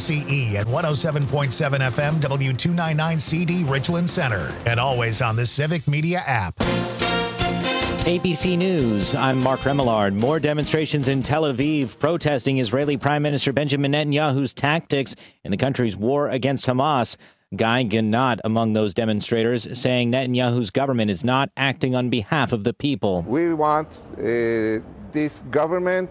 KCE and 107.7 FM W299CD Richland Center. And always on the Civic Media app. ABC News, I'm Mark Remillard. More demonstrations in Tel Aviv protesting Israeli Prime Minister Benjamin Netanyahu's tactics in the country's war against Hamas. Guy Gannat among those demonstrators, saying Netanyahu's government is not acting on behalf of the people. We want this government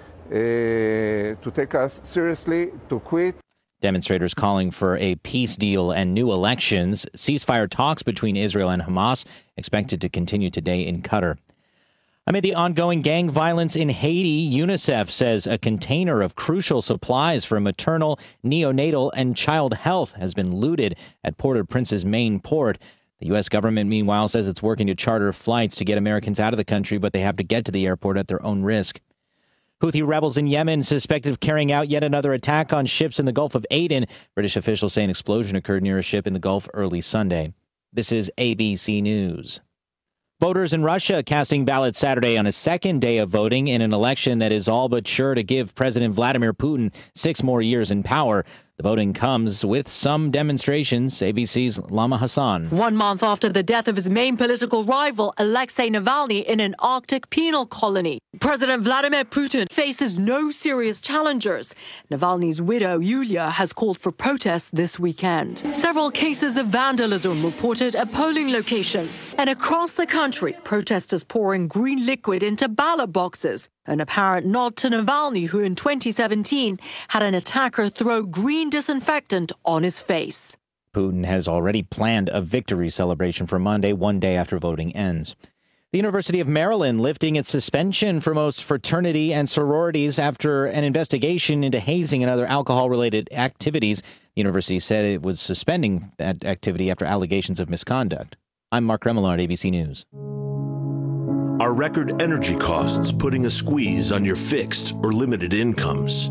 to take us seriously, to quit. Demonstrators calling for a peace deal and new elections. Ceasefire talks between Israel and Hamas expected to continue today in Qatar. Amid the ongoing gang violence in Haiti, UNICEF says a container of crucial supplies for maternal, neonatal, and child health has been looted at Port-au-Prince's main port. The U.S. government, meanwhile, says it's working to charter flights to get Americans out of the country, but they have to get to the airport at their own risk. Houthi rebels in Yemen suspected of carrying out yet another attack on ships in the Gulf of Aden. British officials say an explosion occurred near a ship in the Gulf early Sunday. This is ABC News. Voters in Russia casting ballots Saturday on a second day of voting in an election that is all but sure to give President Vladimir Putin 6 more years in power. The voting comes with some demonstrations. ABC's Lama Hassan. 1 month after the death of his main political rival, Alexei Navalny, in an Arctic penal colony, President Vladimir Putin faces no serious challengers. Navalny's widow, Yulia, has called for protests this weekend. Several cases of vandalism reported at polling locations. And across the country, protesters pouring green liquid into ballot boxes. An apparent nod to Navalny, who in 2017 had an attacker throw green disinfectant on his face. Putin has already planned a victory celebration for Monday, 1 day after voting ends. The University of Maryland lifting its suspension for most fraternity and sororities after an investigation into hazing and other alcohol-related activities. The university said it was suspending that activity after allegations of misconduct. I'm Mark Remillard, ABC News. Are record energy costs putting a squeeze on your fixed or limited incomes?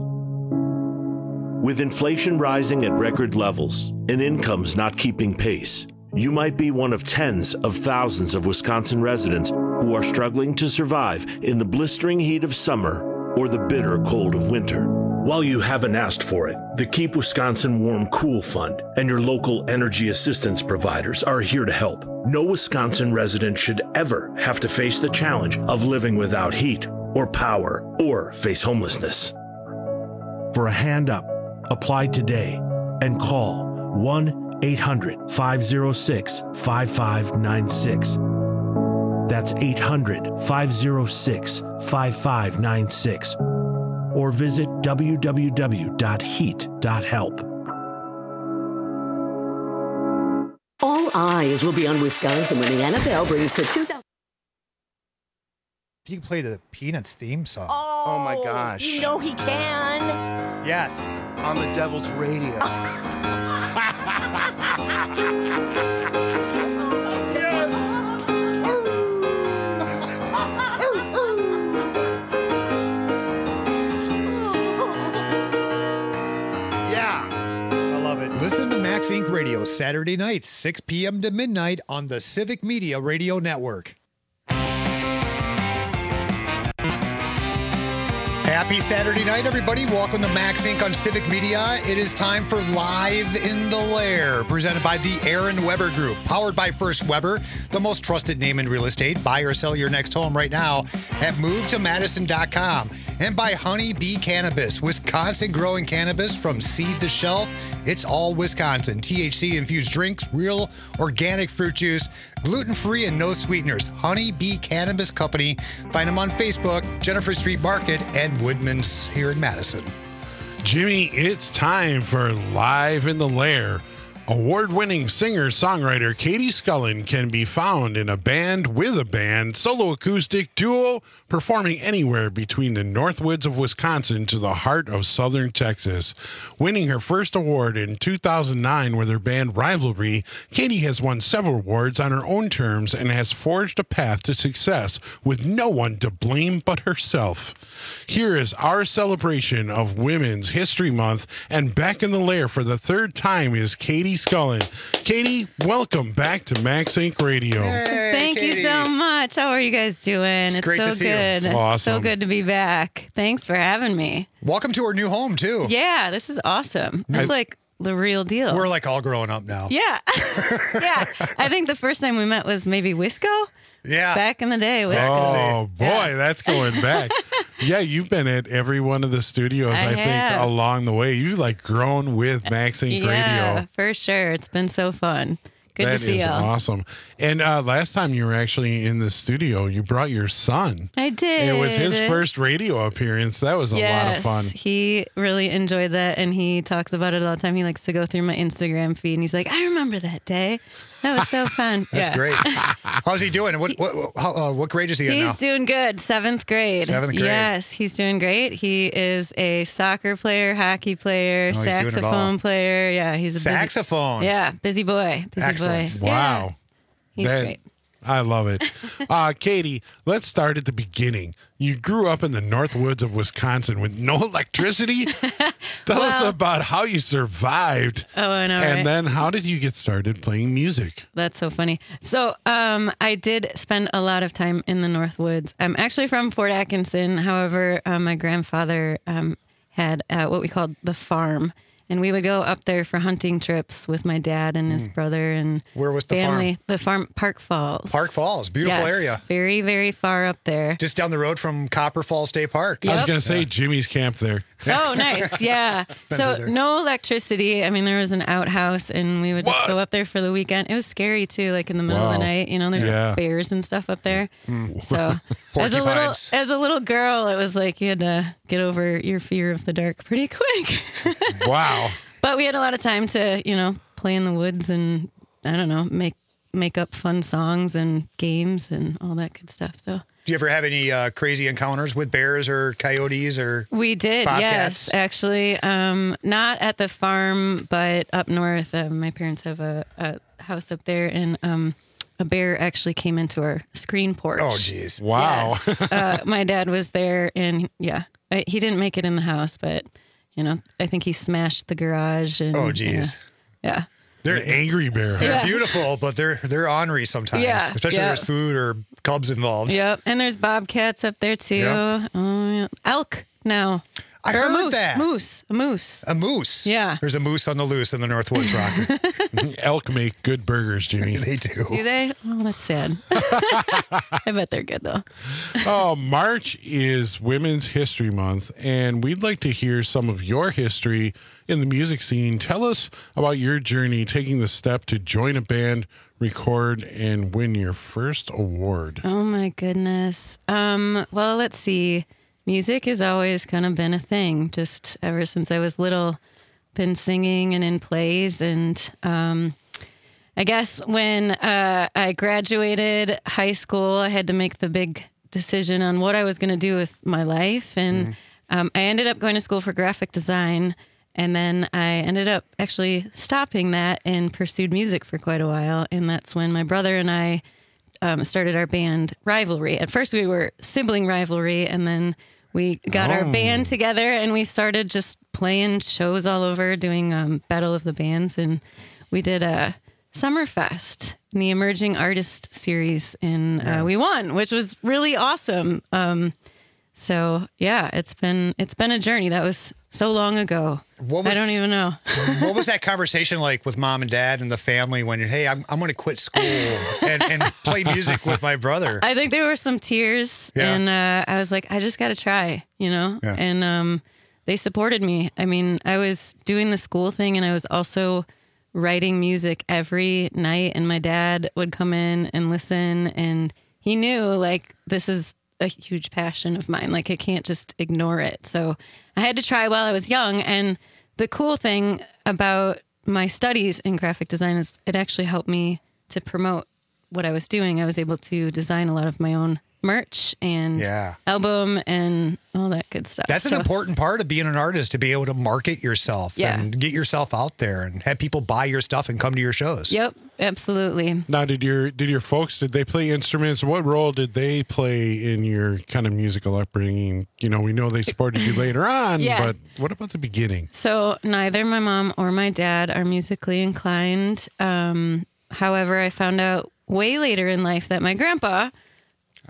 With inflation rising at record levels and incomes not keeping pace, you might be one of tens of thousands of Wisconsin residents who are struggling to survive in the blistering heat of summer or the bitter cold of winter. While you haven't asked for it, the Keep Wisconsin Warm Cool Fund and your local energy assistance providers are here to help. No Wisconsin resident should ever have to face the challenge of living without heat or power or face homelessness. For a hand up, apply today and call 1-800-506-5596. That's 800-506-5596. Or visit www.heat.help. All eyes will be on Wisconsin when the NFL brings the 2000. If you can play the Peanuts theme song. Oh my gosh. You know he can. Yes. On the Devil's Radio. Listen to Max Inc. Radio Saturday nights, 6 p.m. to midnight on the Civic Media Radio Network. Happy Saturday night, everybody. Welcome to Max Inc. on Civic Media. It is time for Live in the Lair, presented by the Aaron Weber Group, powered by First Weber, the most trusted name in real estate. Buy or sell your next home right now at movetomadison.com. And by Honey Bee Cannabis, Wisconsin growing cannabis from seed to shelf. It's all Wisconsin. THC infused drinks, real organic fruit juice, gluten-free and no sweeteners. Honey Bee Cannabis Company. Find them on Facebook, Jennifer Street Market, and Woodman's here in Madison. Jimmy, it's time for Live in the Lair. Award-winning singer-songwriter Katie Scullin can be found in a band with a band, solo acoustic duo, performing anywhere between the Northwoods of Wisconsin to the heart of southern Texas. Winning her first award in 2009 with her band Rivalry, Katie has won several awards on her own terms and has forged a path to success with no one to blame but herself. Here is our celebration of Women's History Month, and back in the lair for the third time is Katie Scullin. Katie, welcome back to Max Inc. Radio. Hey, Thank you so much. How are you guys doing? It's great to see you. good. That's awesome. So good to be back. Thanks for having me. Welcome to our new home, too. Yeah, this is awesome. It's like the real deal. We're like all growing up now. Yeah. Yeah. I think the first time we met was maybe Wisco. Yeah. Back in the day. Oh, boy, that's going back. Yeah, you've been at every one of the studios, I think, along the way. You've like grown with MaxSync Radio. Yeah, for sure. It's been so fun. Good to see y'all. That is awesome. And last time you were actually in the studio, you brought your son. I did. It was his first radio appearance. That was a lot of fun. He really enjoyed that, and he talks about it all the time. He likes to go through my Instagram feed, and he's like, I remember that day. That was so fun. That's great. How's he doing? What grade is he in now? He's doing good. 7th grade. 7th grade. Yes, he's doing great. He is a soccer player, hockey player, saxophone player. Yeah, he's a saxophone. Busy boy. Excellent. Boy. Wow. He's great. I love it. Katie, let's start at the beginning. You grew up in the North Woods of Wisconsin with no electricity. Tell us about how you survived. Oh, I know. And right? then how did you get started playing music? That's so funny. So I did spend a lot of time in the North Woods. I'm actually from Fort Atkinson. However, my grandfather had what we called the farm. And we would go up there for hunting trips with my dad and his brother and where was the family. farm? The farm, Park Falls. Park Falls, beautiful area. Very, very far up there. Just down the road from Copper Falls State Park. I was going to say Jimmy's camp there. Oh, nice. Yeah. So no electricity. I mean, there was an outhouse and we would just go up there for the weekend. It was scary too, like in the middle of the night. You know, there's like bears and stuff up there. So as a little girl, it was like you had to get over your fear of the dark pretty quick. Wow. But we had a lot of time to, play in the woods and, I don't know, make up fun songs and games and all that good stuff. So. Do you ever have any crazy encounters with bears or coyotes or We did, bobcats? yes, actually. Not at the farm, but up north. My parents have a house up there, and a bear actually came into our screen porch. Oh, geez. Wow. Yes. My dad was there, and he didn't make it in the house, but, I think he smashed the garage. And, oh, geez. Yeah. They're an angry bear. They're beautiful, but they're ornery sometimes, especially if there's food or cubs involved. Yep, and there's bobcats up there too. Yep. Elk now. I or heard a moose, that. A moose. A moose. Yeah. There's a moose on the loose in the North Woods, Rocker. Elk make good burgers, Jimmy. They do. Do they? Oh, that's sad. I bet they're good though. Oh, March is Women's History Month, and we'd like to hear some of your history in the music scene. Tell us about your journey taking the step to join a band, record, and win your first award. Oh my goodness. Well, let's see. Music has always kind of been a thing, just ever since I was little. Been singing and in plays, and I guess when I graduated high school, I had to make the big decision on what I was going to do with my life, and I ended up going to school for graphic design, and then I ended up actually stopping that and pursued music for quite a while, and that's when my brother and I started our band Rivalry. At first we were sibling rivalry, and then we got our band together and we started just playing shows all over, doing Battle of the Bands, and we did a Summerfest in the Emerging Artist Series, and we won, which was really awesome. So yeah, it's been a journey. That was so long ago. I don't even know. What was that conversation like with mom and dad and the family when you're, hey, I'm going to quit school and play music with my brother? I think there were some tears, and I was like, I just got to try, and they supported me. I mean, I was doing the school thing, and I was also writing music every night, and my dad would come in and listen, and he knew, like, this is a huge passion of mine. Like, I can't just ignore it. So I had to try while I was young. And the cool thing about my studies in graphic design is it actually helped me to promote what I was doing. I was able to design a lot of my own merch and album and all that good stuff. That's an important part of being an artist, to be able to market yourself and get yourself out there and have people buy your stuff and come to your shows. Yep, absolutely. Now, did your folks, did they play instruments? What role did they play in your kind of musical upbringing? We know they supported you later on, but what about the beginning? So neither my mom or my dad are musically inclined. However, I found out way later in life that my grandpa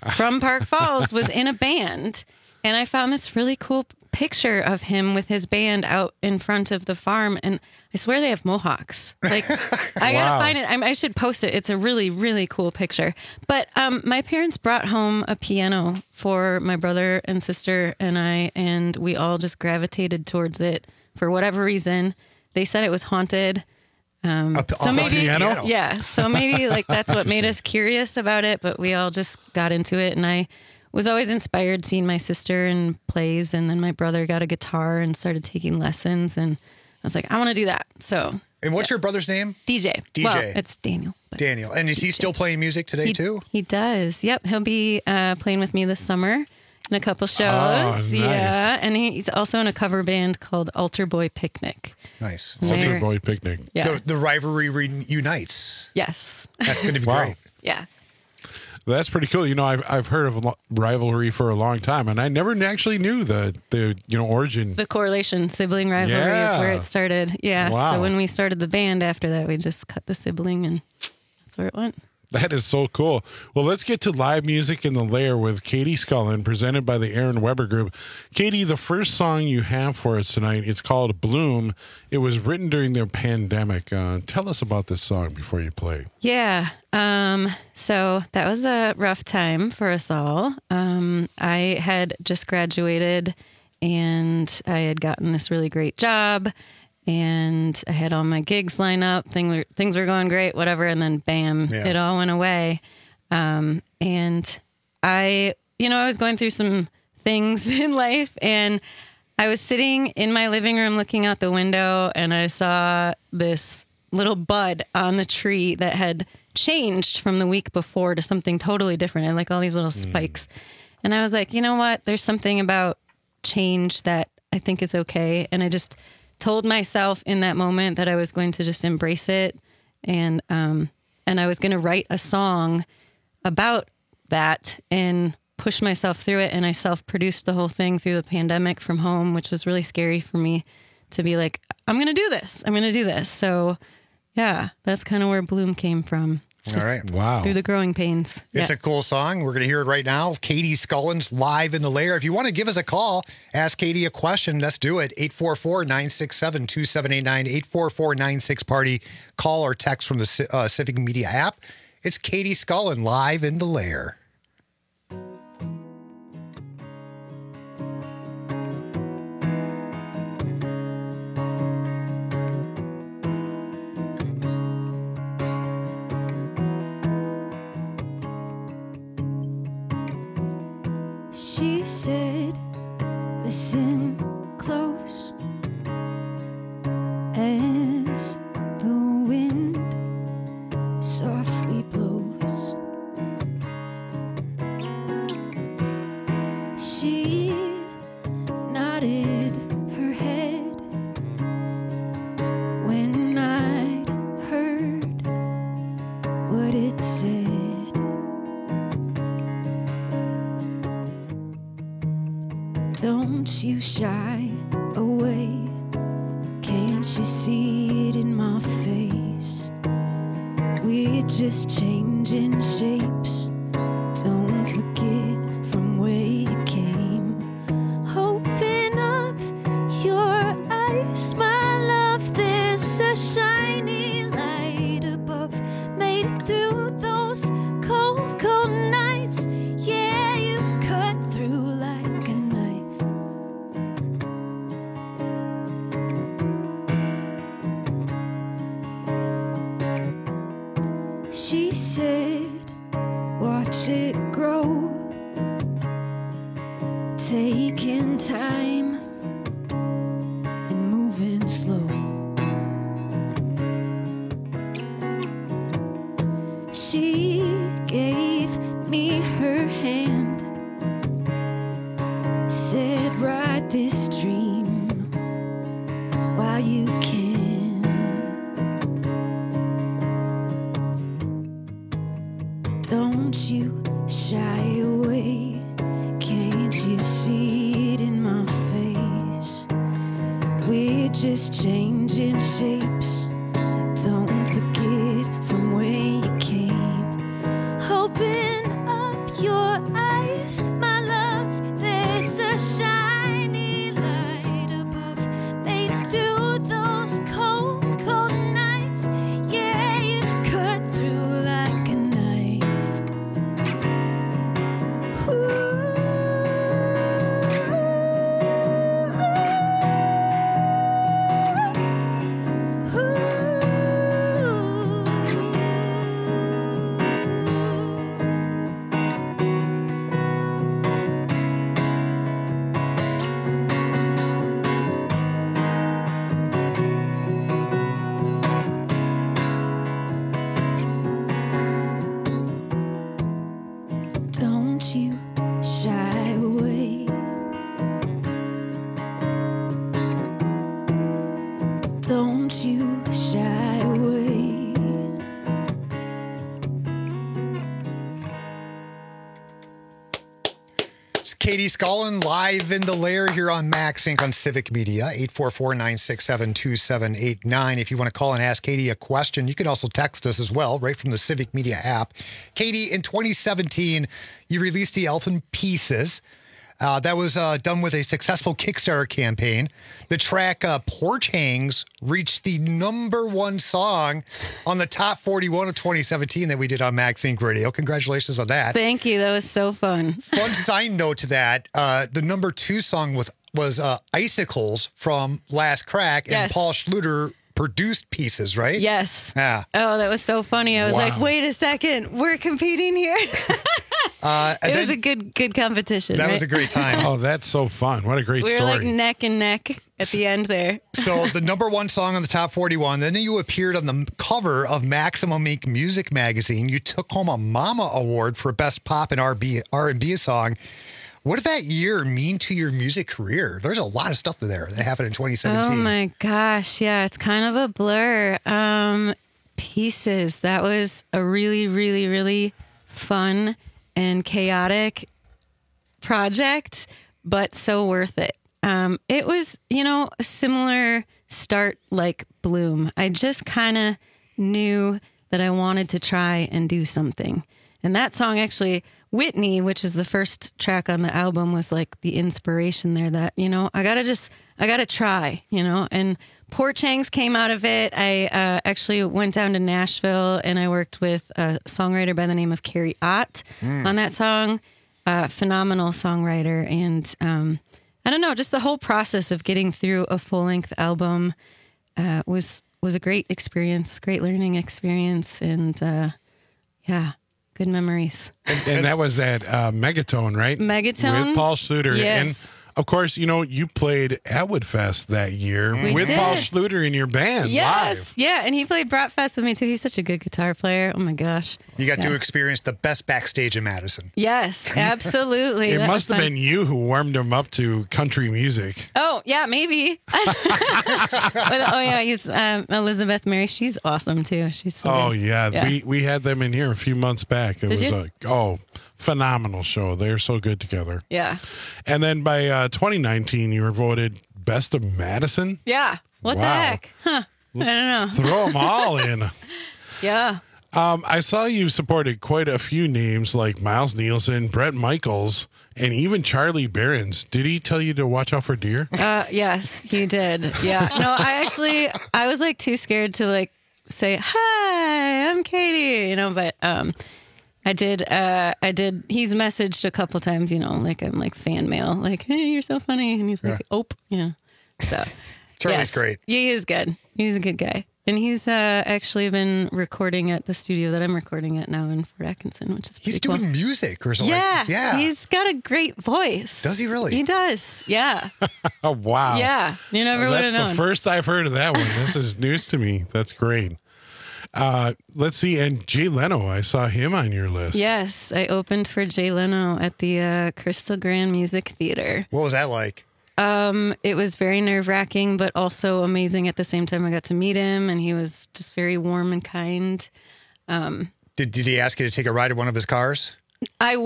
from Park Falls was in a band. And I found this really cool picture of him with his band out in front of the farm. And I swear they have mohawks. Like, I got to find it. I should post it. It's a really, really cool picture. But my parents brought home a piano for my brother and sister and I, and we all just gravitated towards it for whatever reason. They said it was haunted. So maybe, piano? Yeah. So maybe like that's what made us curious about it, but we all just got into it. And I was always inspired seeing my sister in plays, and then my brother got a guitar and started taking lessons, and I was like, I want to do that. So. And what's your brother's name? DJ. Well, it's Daniel. Daniel. And is he still playing music today too? He does. Yep. He'll be playing with me this summer in a couple shows. Oh, nice. Yeah. And he's also in a cover band called Altar Boy Picnic. Nice. Altar Boy Picnic. Yeah. The rivalry reunites. Yes. That's going to be great. Yeah. That's pretty cool. You know, I've heard of rivalry for a long time, and I never actually knew the origin. The correlation, sibling rivalry is where it started. Yeah. Wow. So when we started the band after that, we just cut the sibling, and that's where it went. That is so cool. Well, let's get to live music in the lair with Katie Scullin, presented by the Aaron Weber Group. Katie, the first song you have for us tonight, it's called Bloom. It was written during the pandemic. Tell us about this song before you play. Yeah. So that was a rough time for us all. I had just graduated and I had gotten this really great job. And I had all my gigs lined up. Things were going great, whatever. And then bam, it all went away. And I was going through some things in life, and I was sitting in my living room looking out the window, and I saw this little bud on the tree that had changed from the week before to something totally different, and like all these little spikes. And I was like, you know what? There's something about change that I think is okay. And I just told myself in that moment that I was going to just embrace it, and I was going to write a song about that and push myself through it. And I self-produced the whole thing through the pandemic from home, which was really scary for me to be like, I'm going to do this. So yeah, that's kind of where Bloom came from. All right. Wow. Through the growing pains. It's a cool song. We're going to hear it right now. Katie Scullin's live in the lair. If you want to give us a call, ask Katie a question, let's do it. 844-967-2789, 844-96-PARTY. Call or text from the Civic Media app. It's Katie Scullin live in the lair. She said, listen close as the wind softly blows. She nodded her head when I'd heard what it said. Don't you shy away. Can't you see it in my face? We're just changing shapes. Don't forget from where you came. Open up your eyes, my love. There's a shiny light above. Made it through those cold, cold nights. Yeah, you cut through like a knife. She said, watch it grow, taking time and moving slow. She gave me her hand, said, ride this dream while you can. Don't you shy away. Can't you see it in my face? We're just changing shapes. Don't forget from where you came. Open up your eyes. don't you shy away. It's Katie Scullin live in the lair here on Max Inc. on Civic Media, 844-967-2789. If you want to call and ask Katie a question, you can also text us as well, right from the Civic Media app. Katie, in 2017, you released the album Pieces. That was done with a successful Kickstarter campaign. The track Porch Hangs reached the #1 song on the top 41 of 2017 that we did on Max Inc. Radio. Congratulations on that. Thank you. That was so fun. Fun side note to that, the #2 song was Icicles from Last Crack, and Yes. Paul Schluter produced Pieces, right? Yes. Yeah. Oh, that was so funny. I was like, wait a second, we're competing here. It was a good competition. That right? was a great time. Oh, that's so fun. What a great We were story. like neck and neck at the end there. So the #1 song on the top 41, then you appeared on the cover of Maximum Inc. Music Magazine. You took home a Mama Award for Best Pop and R&B song. What did that year mean to your music career? There's a lot of stuff there that happened in 2017. Oh my gosh. Yeah, it's kind of a blur. Pieces. That was a really, really, really fun and chaotic project, but so worth it. It was, a similar start like Bloom. I just kind of knew that I wanted to try and do something. And that song actually, Whitney, which is the first track on the album, was like the inspiration there that, I gotta try, and Porch Hangs came out of it. I actually went down to Nashville and I worked with a songwriter by the name of Carrie Ott on that song. Phenomenal songwriter. And I don't know, just the whole process of getting through a full-length album was a great experience, great learning experience. And good memories. And that was at Megatone, right? Megatone. With Paul Schluter. Yes. And of course, you played at Woodfest that year We with did. Paul Schluter in your band Yes. Yeah. And he played Bratfest with me too. He's such a good guitar player. Oh my gosh. You got to experience the best backstage in Madison. Yes, absolutely. It That must was have fun. been you who warmed him up to country music. Oh, yeah, maybe. He's Elizabeth Mary. She's awesome too. She's so Oh, good. yeah. We had them in here a few months back. It Did was you? phenomenal show. They're so good together. Yeah. And then by 2019, you were voted Best of Madison. Yeah. What the Wow. heck? Huh. I don't know. Throw them all in. Yeah. I saw you supported quite a few names like Miles Nielsen, Bret Michaels, and even Charlie Berens. Did he tell you to watch out for deer? Yes, he did. Yeah. No, I was like too scared to like say, hi, I'm Katie, but I did. He's messaged a couple times, like I'm like fan mail, like, hey, you're so funny. And he's like, So Charlie's great. Yeah, he is good. He's a good guy. And he's actually been recording at the studio that I'm recording at now in Fort Atkinson, which is pretty He's cool. doing music or something. Yeah. Yeah. He's got a great voice. Does he really? He does. Yeah. Oh, wow. Yeah. You never would have That's known. the first I've heard of that one. This is news to me. That's great. Let's see. And Jay Leno, I saw him on your list. Yes, I opened for Jay Leno at the Crystal Grand Music Theater. What was that like? It was very nerve-wracking, but also amazing at the same time. I got to meet him, and he was just very warm and kind. Did he ask you to take a ride in one of his cars? I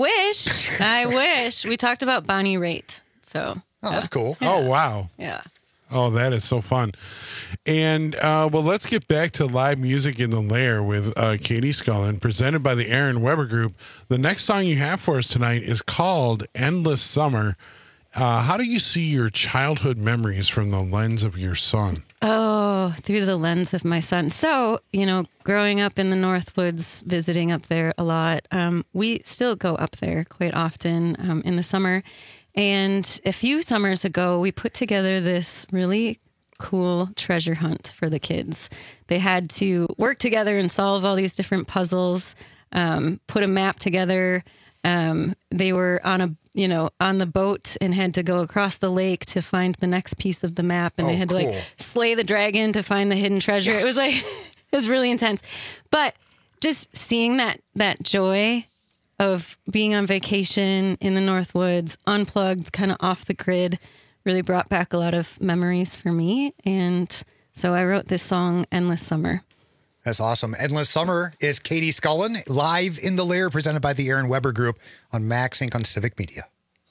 wish. We talked about Bonnie Raitt. So. Oh, that's cool. Yeah. Oh, wow. Yeah. Oh, that is so fun. And, let's get back to live music in the lair with Katie Scullin, presented by the Aaron Weber Group. The next song you have for us tonight is called Endless Summer. How do you see your childhood memories from the lens of your son? Oh, through the lens of my son. So, growing up in the Northwoods, visiting up there a lot, we still go up there quite often in the summer. And a few summers ago, we put together this really cool treasure hunt for the kids. They had to work together and solve all these different puzzles, put a map together. They were on the boat and had to go across the lake to find the next piece of the map. And they had to slay the dragon to find the hidden treasure. Yes. It was it was really intense, but just seeing that joy of being on vacation in the Northwoods, unplugged, kind of off the grid, really brought back a lot of memories for me. And So I wrote this song, Endless Summer. That's awesome. Endless Summer is Katie Scullin, live in the lair, presented by the Aaron Weber Group on Max Inc. on Civic Media.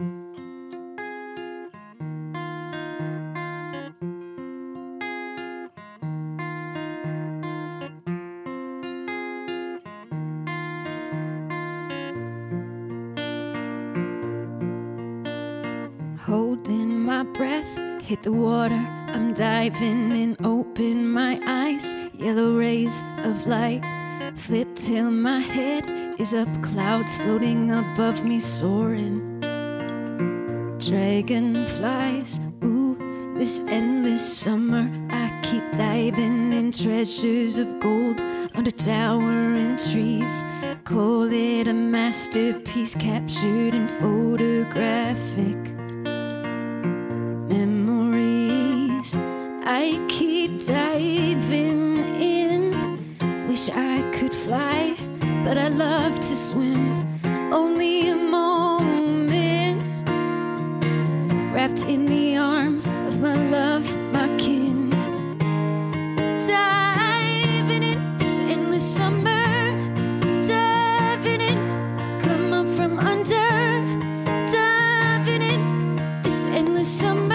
Holding my breath, hit the water. I'm diving in, open my eyes. Yellow rays of light flip till my head is up. Clouds floating above me, soaring. Dragonflies, ooh, this endless summer. I keep diving in, treasures of gold under towering trees. Call it a masterpiece captured in photographic memories. I keep diving in. Wish I could fly, but I love to swim. Only a moment, wrapped in the arms of my love, my kin. Diving in this endless summer. Diving in, come up from under. Diving in this endless summer.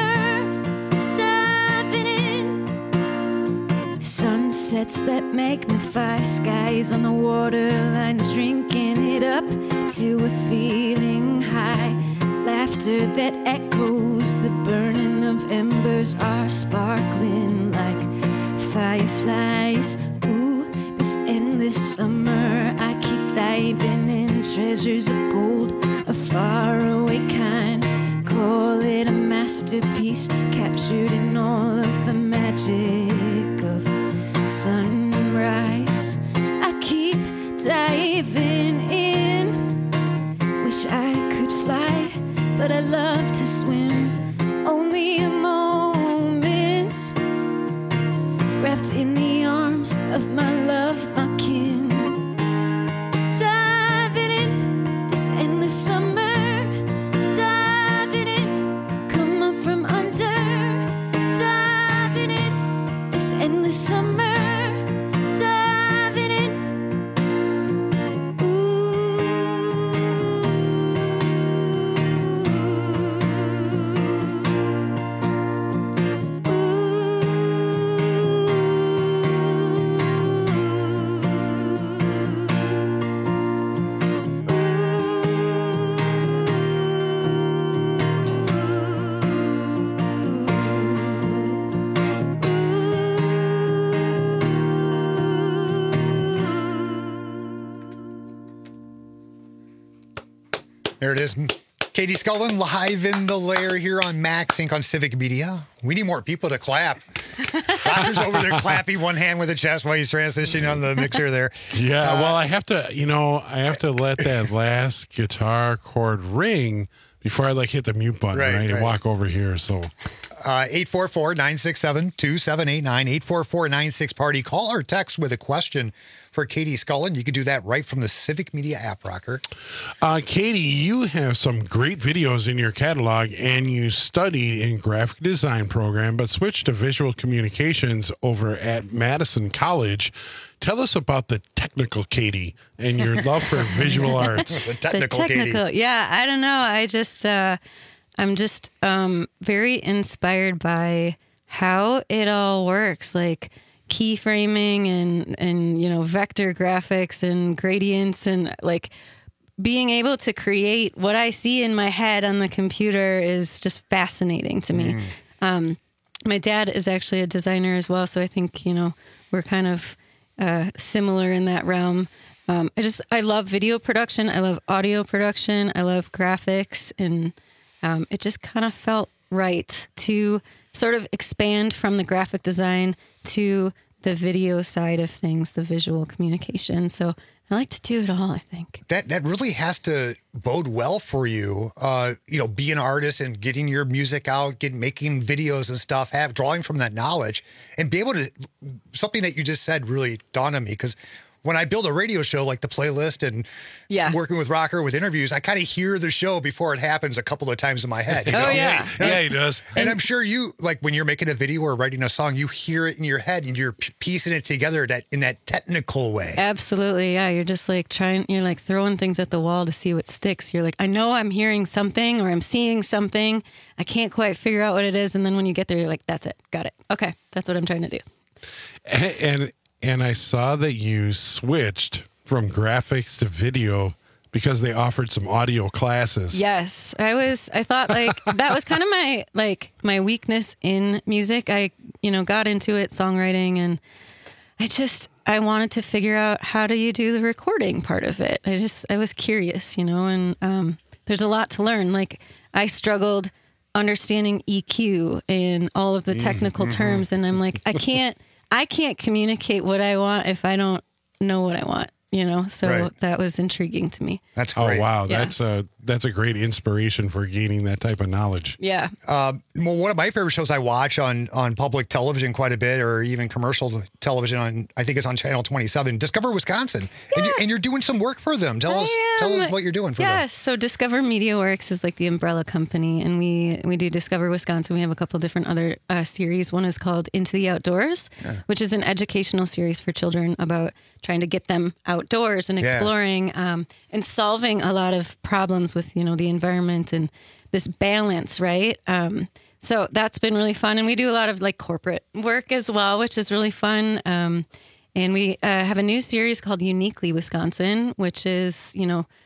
Sunsets that magnify skies on the waterline, drinking it up till we're feeling high. Laughter that echoes the burning of embers are sparkling like fireflies. Ooh, this endless summer, I keep diving in, treasures of gold, a faraway kind. Call it a masterpiece captured in all of the magic of sunrise. I keep diving in. Wish I could fly, but I love to swim. Only a moment, wrapped in the arms of my love, my kin. Diving in this endless summer. Diving in, come up from under. Diving in this endless summer. There it is. Katie Scullin live in the lair here on Max Inc. on Civic Media. We need more people to clap. Rocker's over there clapping one hand with the chest while he's transitioning on the mixer there. Yeah, well, I have to let that last guitar chord ring before I hit the mute button, right? And walk over here. So 844-967-2789, 844-96-PARTY. Call or text with a question for Katie Scullin. You can do that right from the Civic Media app, Rocker. Katie, you have some great videos in your catalog, and you studied in graphic design program, but switched to visual communications over at Madison College. Tell us about the technical Katie and your love for visual arts. The technical Katie. Yeah, I don't know. I just, I'm just very inspired by how it all works, like keyframing and vector graphics and gradients, and like being able to create what I see in my head on the computer is just fascinating to me. My dad is actually a designer as well, so I think we're kind of similar in that realm. I love video production, I love audio production, I love graphics, and it just kind of felt right to sort of expand from the graphic design to the video side of things, the visual communication. So I like to do it all, I think. That really has to bode well for you, be an artist and getting your music out, making videos and stuff, drawing from that knowledge, and be able to, something that you just said really dawned on me, because when I build a radio show like the playlist and working with Rocker with interviews, I kind of hear the show before it happens a couple of times in my head. You know? Yeah, he does. And I'm sure you, like when you're making a video or writing a song, you hear it in your head and you're piecing it together in that technical way. Absolutely. Yeah. You're just like you're like throwing things at the wall to see what sticks. You're like, I know I'm hearing something or I'm seeing something. I can't quite figure out what it is. And then when you get there, you're like, that's it. Got it. Okay. That's what I'm trying to do. And I saw that you switched from graphics to video because they offered some audio classes. Yes. I thought like that was kind of my weakness in music. I, got into it, songwriting, and I wanted to figure out how do you do the recording part of it. I was curious, and there's a lot to learn. Like I struggled understanding EQ and all of the technical terms. And I'm like, I can't communicate what I want if I don't know what I want, so that was intriguing to me. That's great. Oh, wow. Yeah. That's a great inspiration for gaining that type of knowledge. Yeah. Well, one of my favorite shows I watch on public television quite a bit, or even commercial television I think it's on Channel 27, Discover Wisconsin. Yeah. And you're doing some work for them. Tell us what you're doing for them. Yeah, so Discover Media Works is like the umbrella company, and we do Discover Wisconsin. We have a couple different other series. One is called Into the Outdoors, which is an educational series for children about trying to get them outdoors and exploring and solving a lot of problems with, the environment and this balance, right? So that's been really fun. And we do a lot of like corporate work as well, which is really fun. And we have a new series called Uniquely Wisconsin, which is,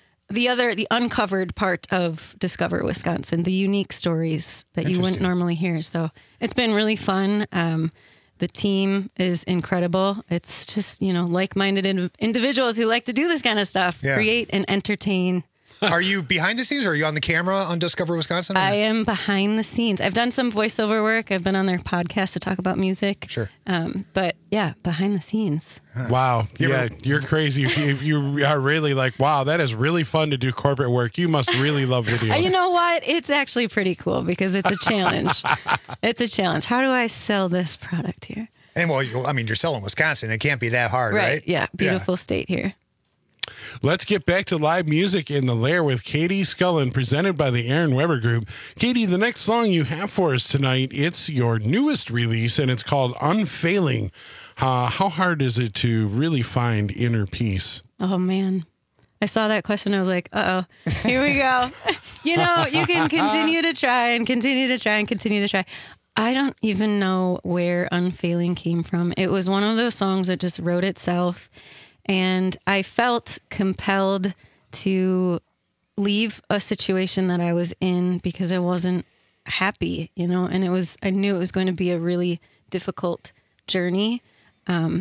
the uncovered part of Discover Wisconsin, the unique stories that you wouldn't normally hear. So it's been really fun. The team is incredible. It's just, like-minded individuals who like to do this kind of stuff, create and entertain. Are you behind the scenes or are you on the camera on Discover Wisconsin? I am behind the scenes. I've done some voiceover work. I've been on their podcast to talk about music. Sure. But yeah, behind the scenes. Wow. Yeah, you're crazy. If you are really like, wow, that is really fun to do corporate work. You must really love video. You know what? It's actually pretty cool because it's a challenge. It's a challenge. How do I sell this product here? And you're selling Wisconsin. It can't be that hard, right? Yeah. Beautiful state here. Let's get back to live music in the Lair with Katie Scullin, presented by the Aaron Weber Group. Katie, the next song you have for us tonight, it's your newest release, and it's called Unfailing. How hard is it to really find inner peace? Oh, man. I saw that question. I was like, uh-oh, here we go. You can continue to try and continue to try and continue to try. I don't even know where Unfailing came from. It was one of those songs that just wrote itself. And I felt compelled to leave a situation that I was in because I wasn't happy, and I knew it was going to be a really difficult journey. And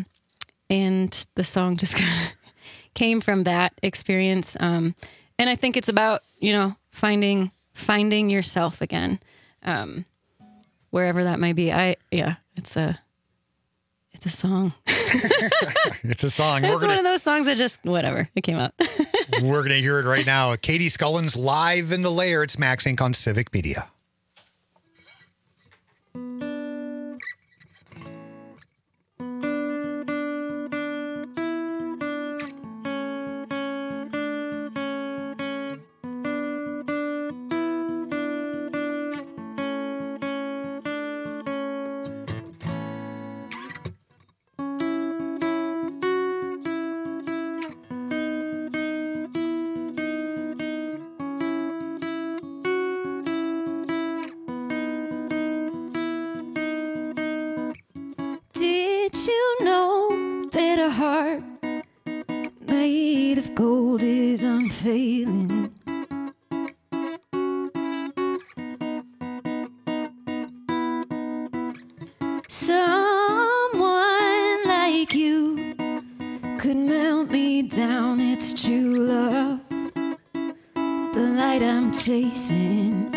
the song just kind of came from that experience. And I think it's about, finding yourself again, wherever that might be. It's a song. It's a song. It's one of those songs that just, whatever, it came out. We're going to hear it right now. Katie Scullin's live in the Lair. It's Max Inc. on Civic Media. Did you know that a heart made of gold is unfailing? Someone like you could melt me down. It's true love, the light I'm chasing,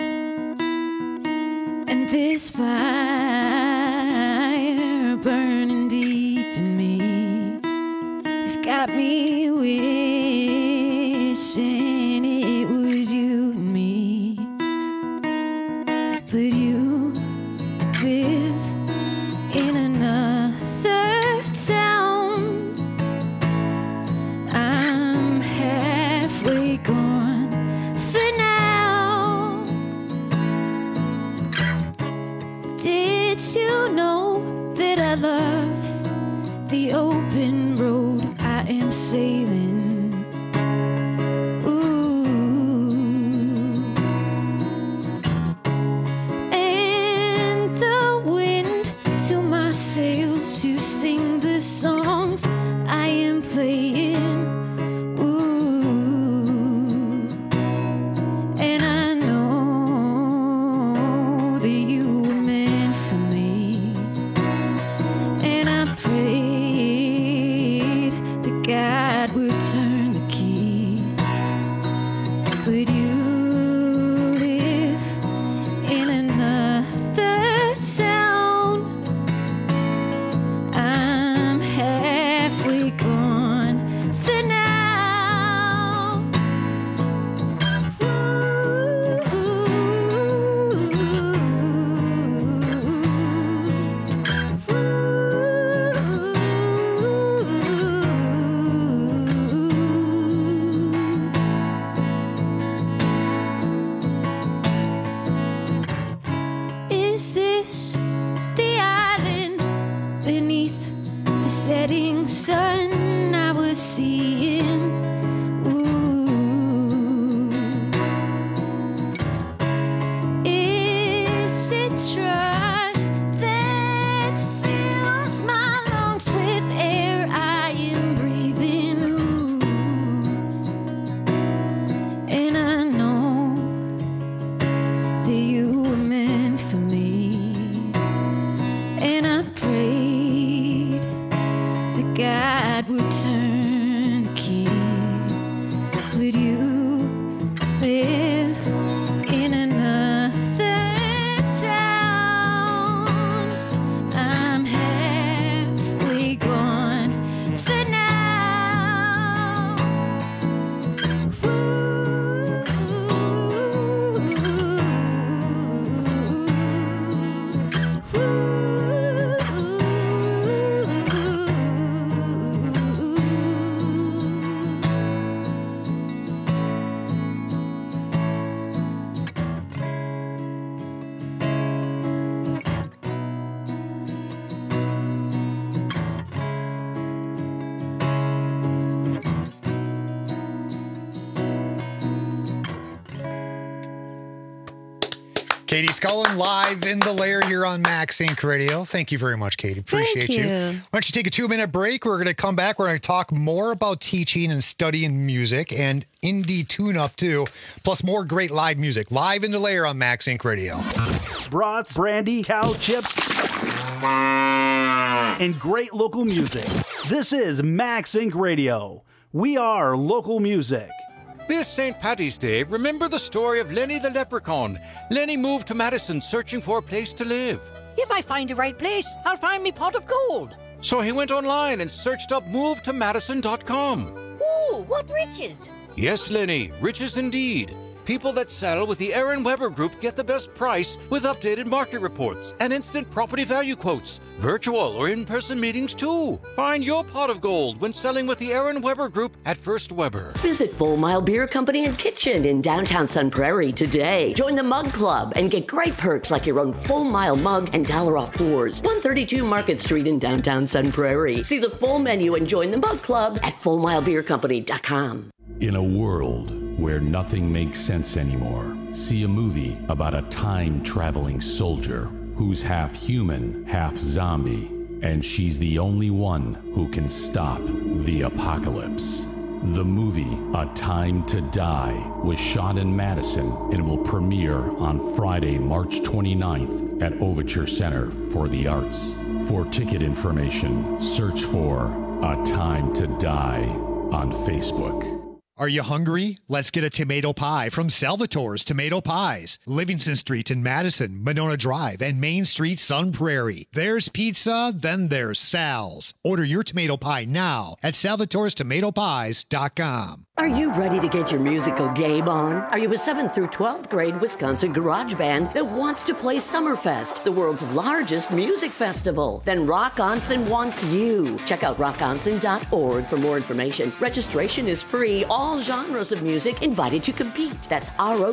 and this fire burning deep in me has got me wishing it was you and me. But you live in another town, the open road I am sailing. Sails to sing the songs I am playing. Ooh, and I know that you were meant for me. And I prayed that God would turn the key. But you live in another town. Is this the island beneath the setting sun I was seeing? Ooh, is it trust that fills my lungs with air I am breathing? Ooh, and I know that you were meant for me. And I prayed that God would turn the key. But you live in another town. I'm halfway gone for now. Katie Scullin live in the lair here on Max Inc. Radio. Thank you very much, Katie. Appreciate you. Why don't you take a 2-minute break? We're going to come back. We're going to talk more about teaching and studying music and indie tune-up too, plus more great live music. Live in the lair on Max Inc. Radio. Brats, brandy, cow chips, and great local music. This is Max Inc. Radio. We are local music. This St. Paddy's Day, remember the story of Lenny the Leprechaun. Lenny moved to Madison searching for a place to live. If I find the right place, I'll find me pot of gold. So he went online and searched up movetomadison.com. Ooh, what riches! Yes, Lenny, riches indeed. People that sell with the Aaron Weber Group get the best price with updated market reports and instant property value quotes. Virtual or in-person meetings too. Find your pot of gold when selling with the Aaron Weber Group at First Weber. Visit Full Mile Beer Company and Kitchen in downtown Sun Prairie today. Join the Mug Club and get great perks like your own Full Mile mug and $1 off pours. 132 Market Street in downtown Sun Prairie. See the full menu and join the Mug Club at FullMileBeerCompany.com. In a world where nothing makes sense anymore, see a movie about a time-traveling soldier who's half human, half zombie, and she's the only one who can stop the apocalypse. The movie A Time to Die was shot in Madison and will premiere on Friday, March 29th at Overture Center for the Arts. For ticket information, search for A Time to Die on Facebook. Are you hungry? Let's get a tomato pie from Salvatore's Tomato Pies. Livingston Street in Madison, Monona Drive, and Main Street, Sun Prairie. There's pizza, then there's Sal's. Order your tomato pie now at salvatorestomatopies.com. Are you ready to get your musical game on? Are you a 7th through 12th grade Wisconsin garage band that wants to play Summerfest, the world's largest music festival? Then Rock Onsen wants you. Check out rockonsen.org for more information. Registration is free. All genres of music invited to compete. That's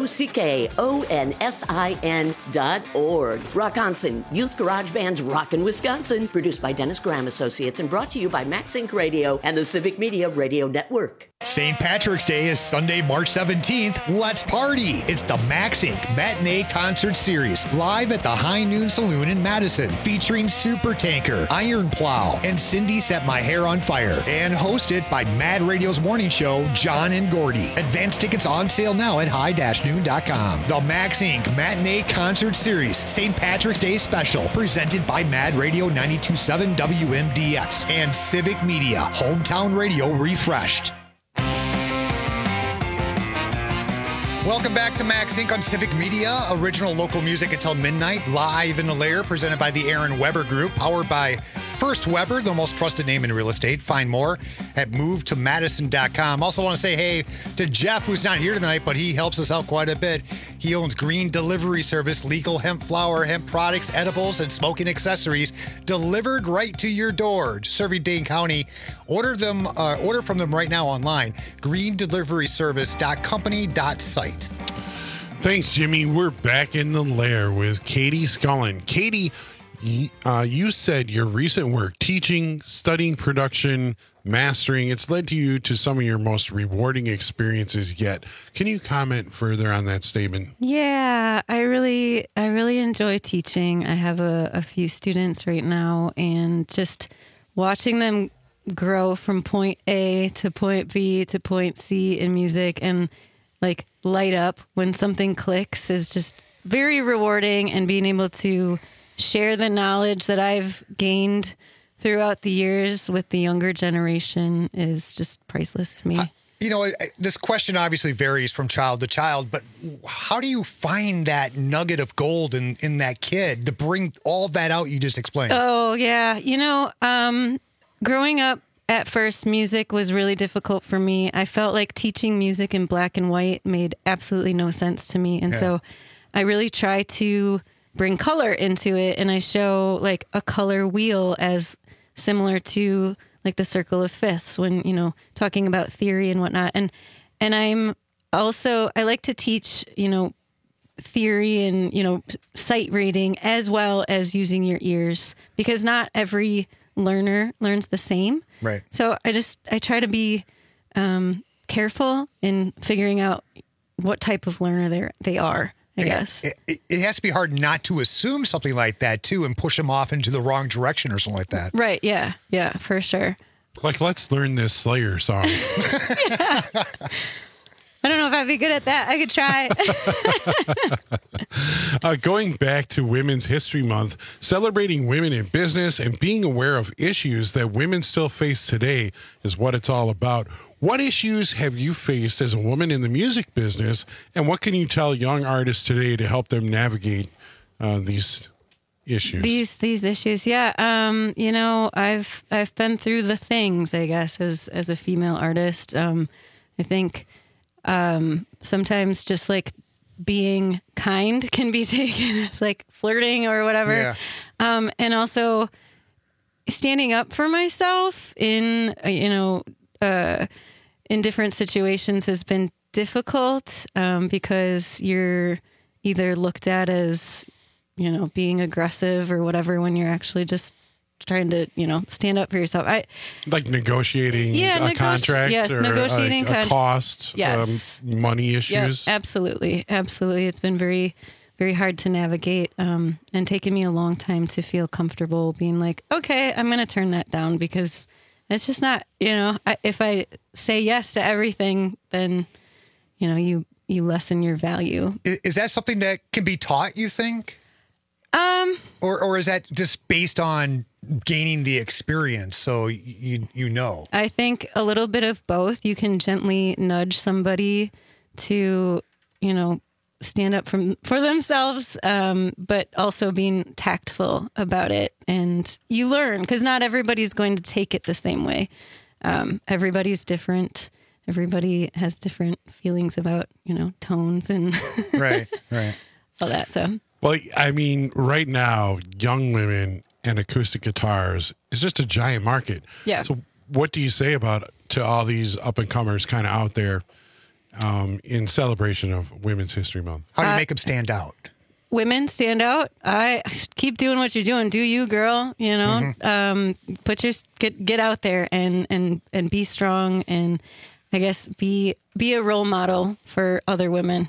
ROCKONSIN.org. Rock Onsen, Youth Garage Band's Rockin' Wisconsin. Produced by Dennis Graham Associates and brought to you by Max Inc. Radio and the Civic Media Radio Network. St. Patrick's Day is Sunday, March 17th. Let's party. It's the Max Inc. Matinee Concert Series, live at the High Noon Saloon in Madison, featuring Super Tanker, Iron Plow, and Cindy Set My Hair on Fire, and hosted by Mad Radio's morning show, John and Gordy. Advance tickets on sale now at high-noon.com. The Max Inc. Matinee Concert Series, St. Patrick's Day Special, presented by Mad Radio 92.7 WMDX and Civic Media, hometown radio refreshed. Welcome back to Max Inc. on Civic Media, original local music until midnight, live in the lair, presented by the Aaron Weber Group, powered by First Weber, the most trusted name in real estate. Find more at movetomadison.com. Also want to say hey to Jeff, who's not here tonight, but he helps us out quite a bit. He owns Green Delivery Service, legal hemp flower, hemp products, edibles, and smoking accessories delivered right to your door. Serving Dane County. Order from them right now online. greendeliveryservice.company.site. Thanks, Jimmy. We're back in the lair with Katie Scullin. Katie, you said your recent work, teaching, studying production, mastering, it's led you to some of your most rewarding experiences yet. Can you comment further on that statement? Yeah, I really enjoy teaching. I have a few students right now, and just watching them grow from point A to point B to point C in music and like light up when something clicks is just very rewarding, and being able to share the knowledge that I've gained throughout the years with the younger generation is just priceless to me. This question obviously varies from child to child, but how do you find that nugget of gold in that kid to bring all that out you just explained? Oh, yeah. Growing up, at first, music was really difficult for me. I felt like teaching music in black and white made absolutely no sense to me. And so I really try to bring color into it. And I show like a color wheel as similar to like the circle of fifths when, talking about theory and whatnot. And I like to teach, theory and, sight reading as well as using your ears, because not every learner learns the same. Right. So I try to be careful in figuring out what type of learner they are, I guess. It has to be hard not to assume something like that too and push them off into the wrong direction or something like that. Right. Yeah. Yeah, for sure. Like, let's learn this Slayer song. Yeah. I don't know if I'd be good at that. I could try. Going back to Women's History Month, celebrating women in business and being aware of issues that women still face today is what it's all about. What issues have you faced as a woman in the music business, and what can you tell young artists today to help them navigate these issues? These issues, yeah. I've been through the things, I guess, as a female artist. I think sometimes just like being kind can be taken as like flirting or whatever. Yeah. And also standing up for myself in different situations has been difficult, because you're either looked at as, being aggressive or whatever when you're actually just trying to, stand up for yourself. Like negotiating a contract, yes, or negotiating a cost, yes. Money issues. Yep, absolutely. It's been very, very hard to navigate, and taken me a long time to feel comfortable being like, okay, I'm going to turn that down, because it's just not, if I say yes to everything, then, you lessen your value. Is that something that can be taught, you think? Or is that just based on gaining the experience, so you know? I think a little bit of both. You can gently nudge somebody to, stand up for themselves, but also being tactful about it. And you learn, because not everybody's going to take it the same way. Everybody's different. everybody has different feelings about, tones and right. all that. So, well, I mean, right now, young women and acoustic guitars is just a giant market. Yeah. So what do you say to all these up and comers kind of out there in celebration of Women's History Month? How do you make them stand out? Women stand out. I keep doing what you're doing. Do you, girl? Get out there and be strong, and I guess be a role model for other women.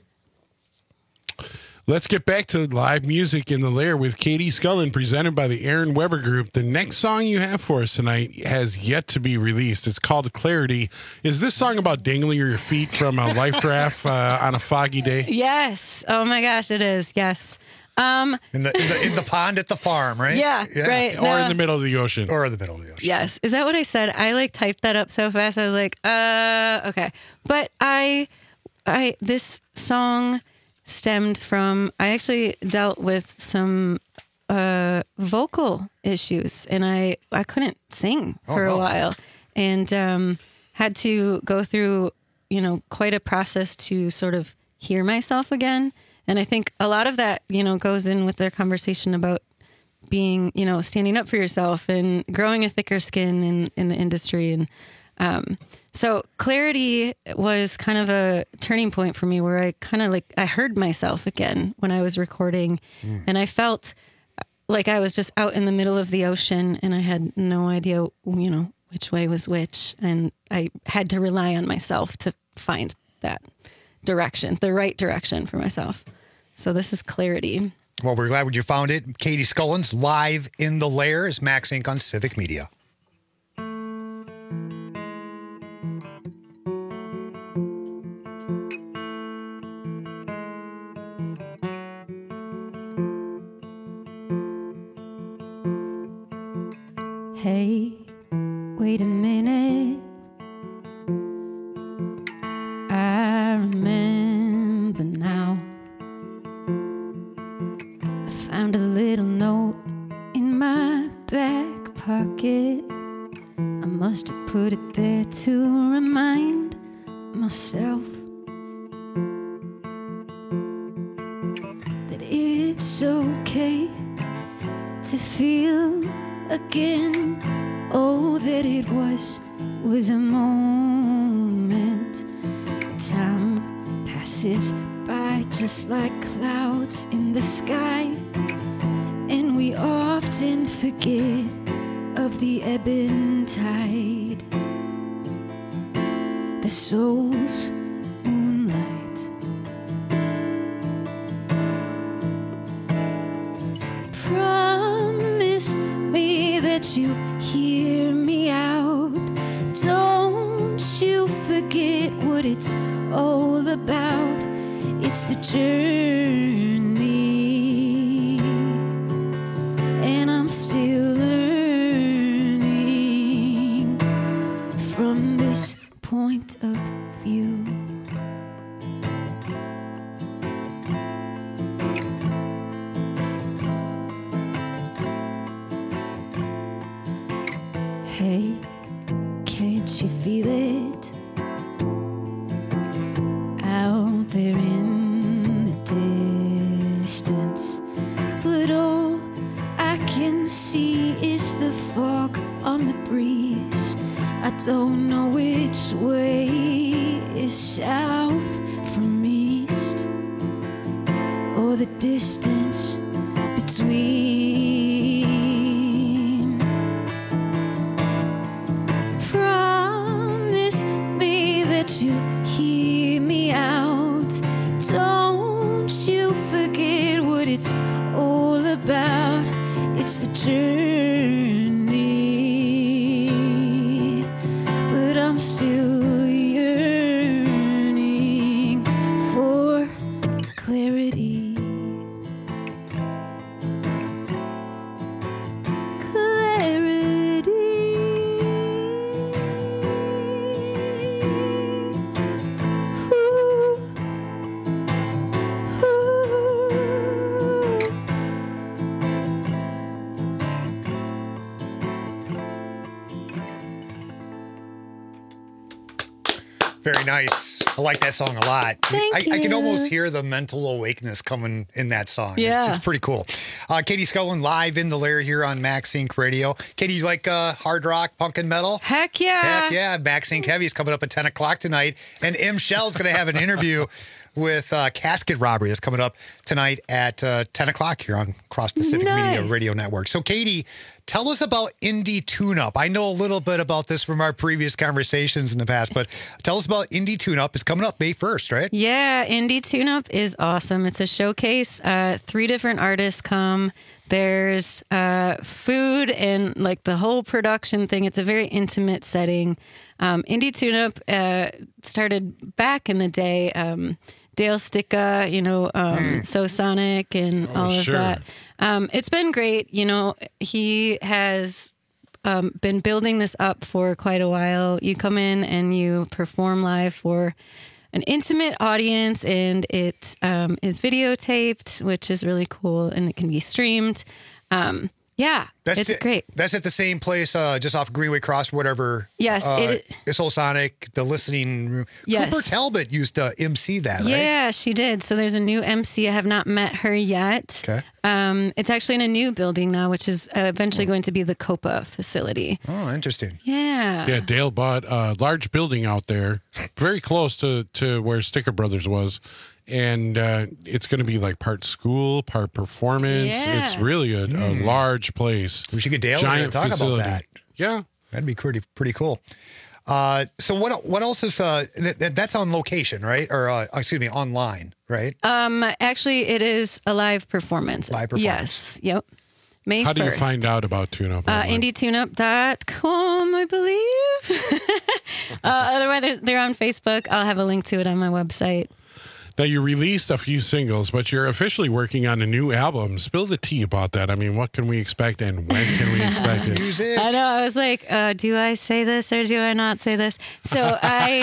Let's get back to live music in the Lair with Katie Scullin, presented by the Aaron Weber Group. The next song you have for us tonight has yet to be released. It's called Clarity. Is this song about dangling your feet from a life raft on a foggy day? Yes. Oh my gosh, it is. Yes. In the pond at the farm, right? Yeah. Right. Or in the middle of the ocean. Yes. Is that what I said? I typed that up so fast. I was like, okay. But this song stemmed from, I actually dealt with some vocal issues, and I couldn't sing for a while, and had to go through quite a process to sort of hear myself again. And I think a lot of that goes in with their conversation about being standing up for yourself and growing a thicker skin in the industry. And so Clarity was kind of a turning point for me, where I kind of I heard myself again when I was recording, and I felt like I was just out in the middle of the ocean, and I had no idea, which way was which, and I had to rely on myself to find that direction, the right direction for myself. So this is Clarity. Well, we're glad you found it. Katie Scullin's Live in the Lair is Max Inc. on Civic Media. Hey, wait a minute. I remember now. I found a little note in my back pocket. I must have put it there to remind myself that it's okay to feel again. Oh, that it was a moment. Time passes by just like clouds in the sky, and we often forget of the ebb and tide. The soul's moonlight. Promise me that you hear me out. Don't you forget what it's all about. It's the journey, and I'm still learning from this point of view. Hey, can't you feel it out there in the distance? But all I can see is the fog on the breeze. I don't know which way is south from east, or the distance between. Promise me that you hear me out. Don't you forget what it's all about. It's the journey, but I'm still yearning for clarity. Very nice. I like that song a lot. Thank I can you. almost hear the mental awakeness coming in that song. Yeah. It's pretty cool. Katie Scullin live in the lair here on Max Inc. Radio. Katie, you like hard rock, punk, and metal? Heck yeah. Heck yeah. Max Inc. Heavy is coming up at 10 o'clock tonight. And M. Shell's going to have an interview with Casket Robbery. That's coming up tonight at 10 o'clock here on Across the Civic Media Radio Network. So, Katie, tell us about Indie Tune-Up. I know a little bit about this from our previous conversations in the past, but tell us about Indie Tune-Up. It's coming up May 1st, right? Yeah, Indie Tune-Up is awesome. It's a showcase. 3 different artists come. There's food and like the whole production thing. It's a very intimate setting. Indie Tune-Up started back in the day. Dale Sticka, So Sonic and all of that. It's been great. He has been building this up for quite a while. You come in and you perform live for an intimate audience, and it is videotaped, which is really cool, and it can be streamed. It's great. That's at the same place, just off Greenway Cross, whatever. Yes. It's Soul Sonic, the listening room. Yes. Cooper Talbot used to MC that, right? Yeah, she did. So there's a new MC. I have not met her yet. Okay. It's actually in a new building now, which is eventually going to be the COPA facility. Oh, interesting. Yeah. Yeah, Dale bought a large building out there, very close to where Sticker Brothers was. And it's going to be like part school, part performance. Yeah. It's really a large place. We should get Dale Giant to talk facility. about that. Yeah. That'd be pretty cool. So what else is that's on location, right? Or excuse me, online, right? Actually, it is a live performance. Live performance. Yes. Yep. May 1st. How do you find out about Tune-Up? IndieTuneUp.com, I believe. Otherwise, they're on Facebook. I'll have a link to it on my website. Now, you released a few singles, but you're officially working on a new album. Spill the tea about that. I mean, what can we expect and when can we expect it? Music. I know. I was like, do I say this or do I not say this? So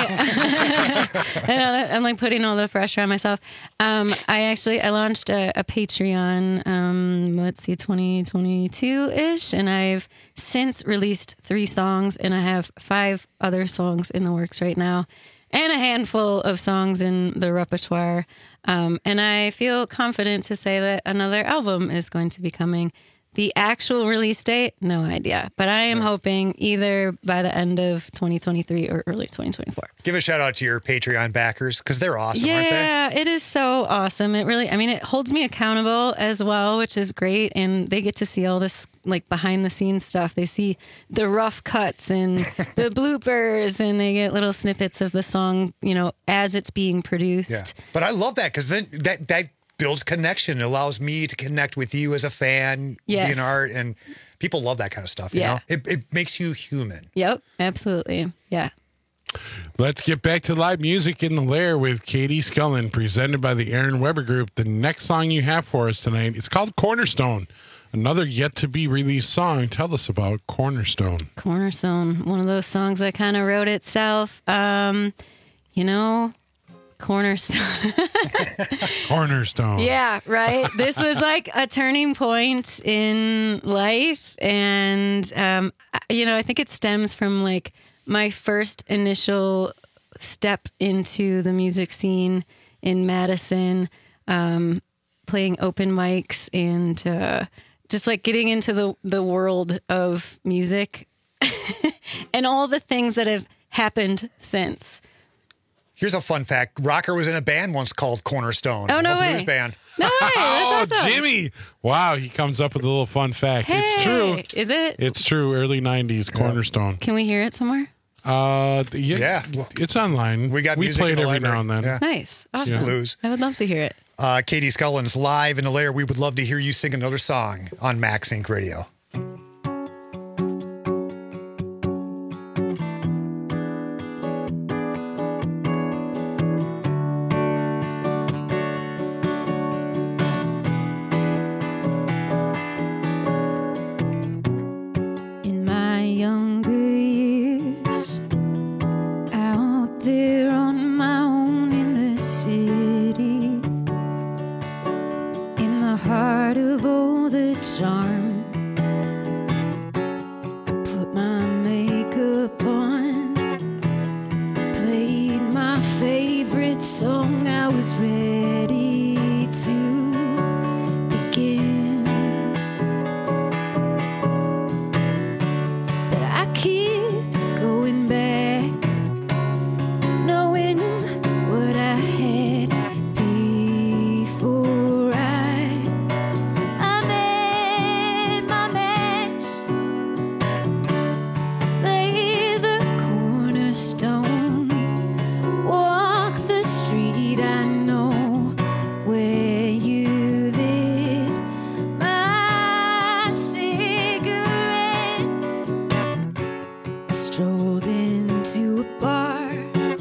I know I'm like putting all the pressure on myself. I launched a Patreon, 2022-ish, and I've since released 3 songs, and I have 5 other songs in the works right now, and a handful of songs in the repertoire. And I feel confident to say that another album is going to be coming. The actual release date, no idea. But I am hoping either by the end of 2023 or early 2024. Give a shout out to your Patreon backers because they're awesome, aren't they? Yeah, it is so awesome. It holds me accountable as well, which is great. And they get to see all this like behind the scenes stuff. They see the rough cuts and the bloopers, and they get little snippets of the song, as it's being produced. Yeah. But I love that because then that builds connection. It allows me to connect with you as a fan, in art, and people love that kind of stuff. You know, it makes you human. Yep, absolutely. Yeah. Let's get back to live music in the lair with Katie Scullin, presented by the Aaron Weber Group. The next song you have for us tonight, it's called Cornerstone, another yet to be released song. Tell us about Cornerstone. Cornerstone, one of those songs that kind of wrote itself. Cornerstone. Cornerstone. Yeah, right. This was like a turning point in life. And, I think it stems from like my first initial step into the music scene in Madison, playing open mics and just like getting into the world of music and all the things that have happened since. Here's a fun fact. Rocker was in a band once called Cornerstone. Oh, no way. A blues band. No way. That's awesome. Jimmy. Wow, he comes up with a little fun fact. Hey, it's true. Is it? It's true. Early 90s, Cornerstone. Can we hear it somewhere? Yeah. It's online. We play it every now and then. Yeah. Nice. Awesome. Blues. I would love to hear it. Katie Scullin's live in the lair. We would love to hear you sing another song on Max Inc. Radio. Charm. I put my makeup on. Strolled into a bar,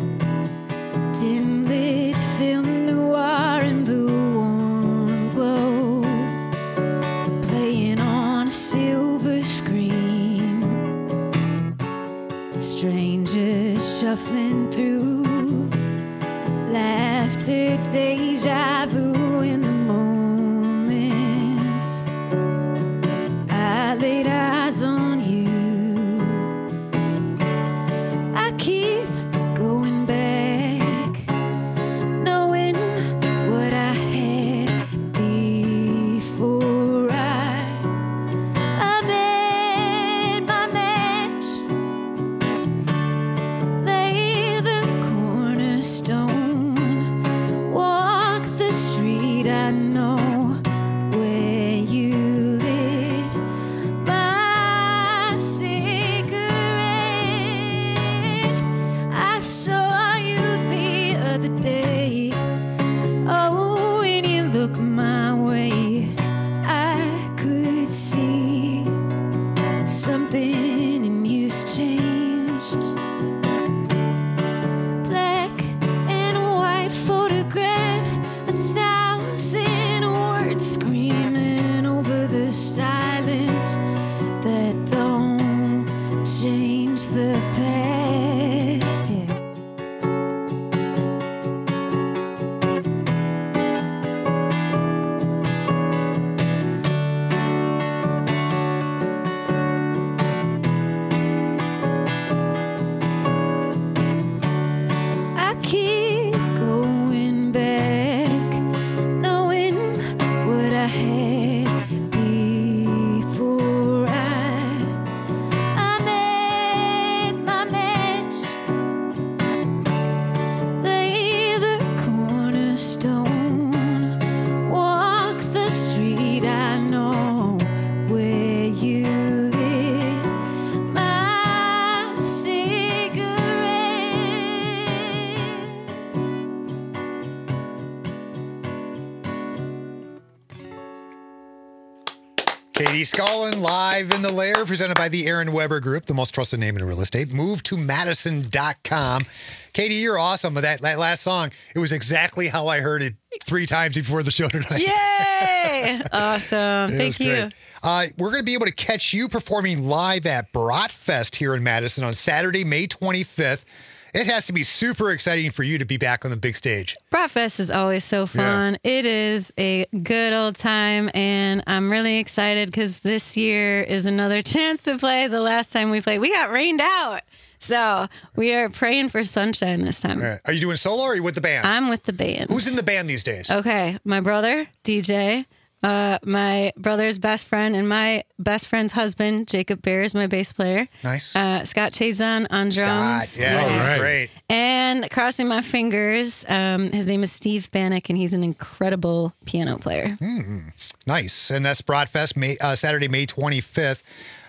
dim lit film noir in the warm glow, playing on a silver screen. Strangers shuffling through, laughter, deja vu in the moment. I laid eyes on you. I keep going back, knowing what I had before I met my match. Lay the cornerstone, walk the street I know, where you lit my cigarette. I saw you the other day. Oh, when you looked my way, I could see something in you's changed. Black and white photograph, 1,000 words screaming over the silence that don't change the past. Yeah. I keep going back, knowing what I had before I met my match. Lay the cornerstone, walk the street I know, where you lit my cigarette. Katie Scullin, live in the lair, presented by the Aaron Weber Group, the most trusted name in real estate. Move to Madison.com. Katie, you're awesome with that last song. It was exactly how I heard it 3 times before the show tonight. Yay! Awesome. It Thank was you. great. We're going to be able to catch you performing live at Bratfest here in Madison on Saturday, May 25th. It has to be super exciting for you to be back on the big stage. Bratfest is always so fun. It is a good old time, and I'm really excited because this year is another chance to play. The last time we played, we got rained out. So we are praying for sunshine this time. All right. Are you doing solo or are you with the band? I'm with the band. Who's in the band these days? Okay, my brother, DJ, my brother's best friend, and my best friend's husband, Jacob Bear, is my bass player. Nice. Scott Chazon on drums. Scott, yeah, he's great. And crossing my fingers, his name is Steve Bannock, and he's an incredible piano player. Nice. And that's Bratfest, Saturday, May 25th.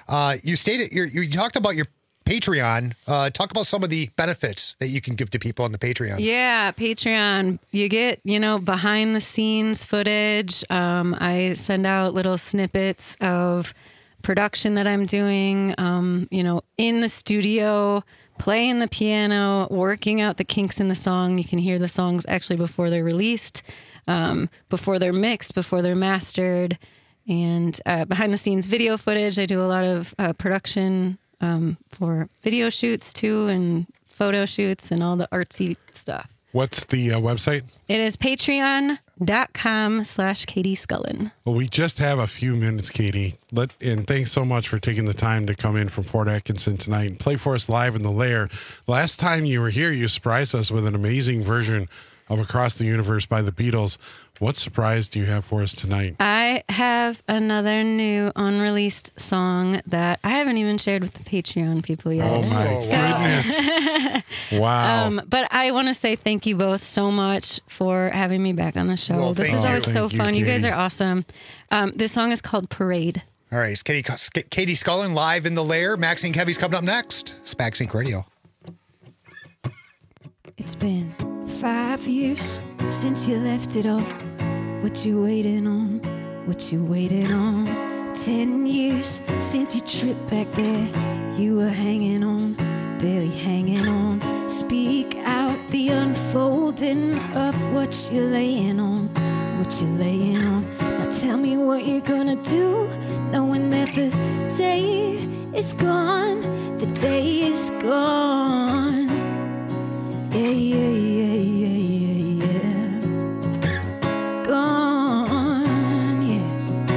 You talked about your Patreon. Talk about some of the benefits that you can give to people on the Patreon. Yeah, Patreon. You get, behind the scenes footage. I send out little snippets of production that I'm doing, in the studio, playing the piano, working out the kinks in the song. You can hear the songs actually before they're released, before they're mixed, before they're mastered. And behind the scenes video footage. I do a lot of production for video shoots too, and photo shoots and all the artsy stuff. What's the website? It is patreon.com/Katie Scullin. Well, we just have a few minutes, Katie. And thanks so much for taking the time to come in from Fort Atkinson tonight and play for us live in the lair. Last time you were here, you surprised us with an amazing version of Across the Universe by the Beatles. What surprise do you have for us tonight? I have another new unreleased song that I haven't even shared with the Patreon people yet. Oh my goodness. Wow. But I want to say thank you both so much for having me back on the show. Well, this is always so fun. Katie. You guys are awesome. This song is called Parade. All right. It's Katie Scullin live in the lair. Maxine Kevy's coming up next. It's MaxSync Radio. It's been 5 years since you left it all. What you waiting on? What you waiting on? 10 years since you tripped back there. You were hanging on, what you're laying on, what you're laying on. Now tell me what you're gonna do, knowing that the day is gone, the day is gone. Yeah, yeah, yeah, yeah, yeah, yeah. Gone, yeah.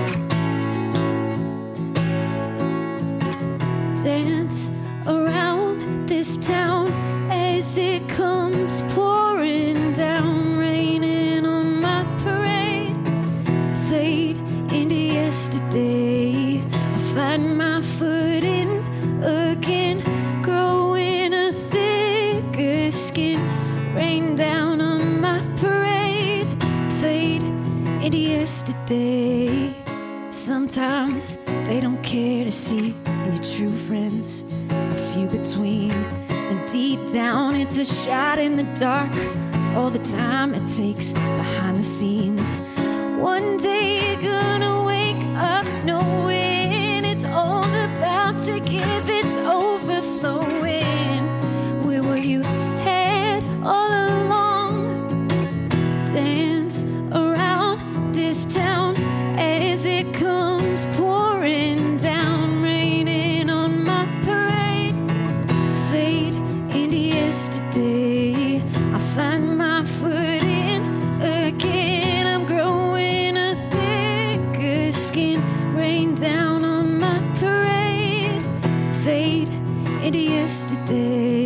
Dance around this town as it comes pouring down, raining on my parade. Fade into yesterday. I find my footing again, growing a thicker skin. Rain down on my parade. Fade into yesterday. Sometimes they don't care to see in your true friends, a few between. And deep down it's a shot in the dark, all the time it takes behind the scenes. One day you're gonna wake up knowing it's all about to give, it's overflowing. Where were you head all along? Dance around this town as it comes pouring down, raining on my parade. Fade into yesterday. I find my footing again. I'm growing a thicker skin. Rain down on my parade. Fade into yesterday.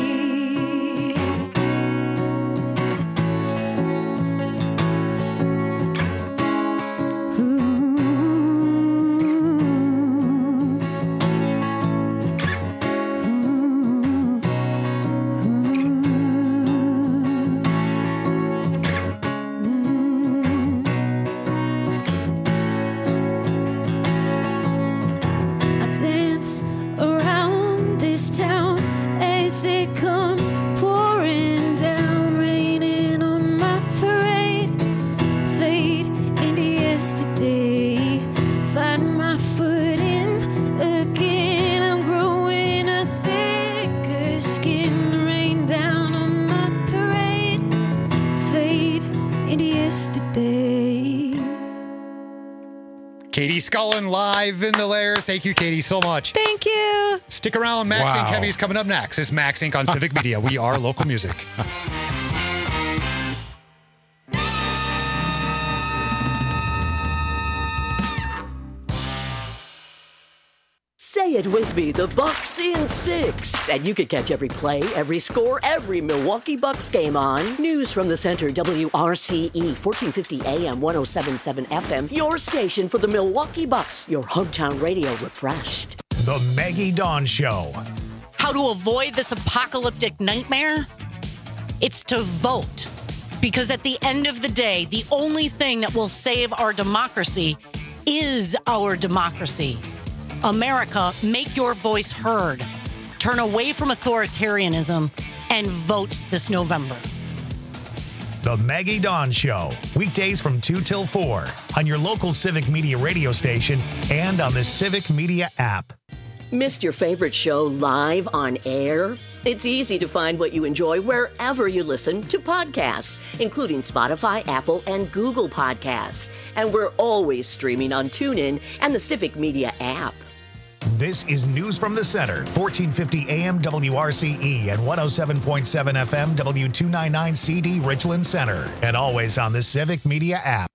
Town as it comes pouring down, raining on my parade. Fade into yesterday. Find my footing again. I'm growing a thicker skin. Rain down on my parade. Fade into yesterday. Katie Scullin live in the lair. Thank you, Katie, so much. Thank you. Stick around. Max Inc. Heavy's coming up next. It's Max Inc. on Civic Media. We are local music. Say it with me, the Bucks in 6. And you can catch every play, every score, every Milwaukee Bucks game on News from the Center, WRCE, 1450 AM, 1077 FM, your station for the Milwaukee Bucks, your hometown radio refreshed. The Maggie Dawn Show. How to avoid this apocalyptic nightmare? It's to vote. Because at the end of the day, the only thing that will save our democracy is our democracy. America, make your voice heard. Turn away from authoritarianism and vote this November. The Maggie Dawn Show. Weekdays from 2 till 4 on your local Civic Media radio station and on the Civic Media app. Missed your favorite show live on air? It's easy to find what you enjoy wherever you listen to podcasts, including Spotify, Apple, and Google Podcasts. And we're always streaming on TuneIn and the Civic Media app. This is News from the Center, 1450 AM WRCE and 107.7 FM W299 CD Richland Center, and always on the Civic Media app.